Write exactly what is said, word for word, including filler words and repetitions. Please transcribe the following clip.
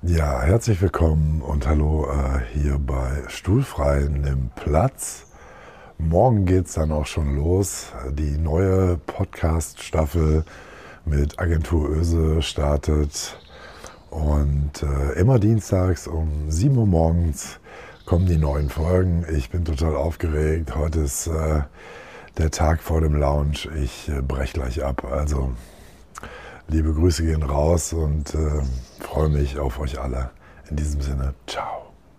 Ja, herzlich willkommen und hallo äh, hier bei Stuhlfrei nimm Platz. Morgen geht es dann auch schon los. Die neue Podcast-Staffel mit Agentur Öse startet. Und äh, immer dienstags um sieben Uhr morgens kommen die neuen Folgen. Ich bin total aufgeregt. Heute ist äh, der Tag vor dem Launch. Ich äh, brech gleich ab. Also liebe Grüße gehen raus und äh, freue mich auf euch alle. In diesem Sinne, ciao.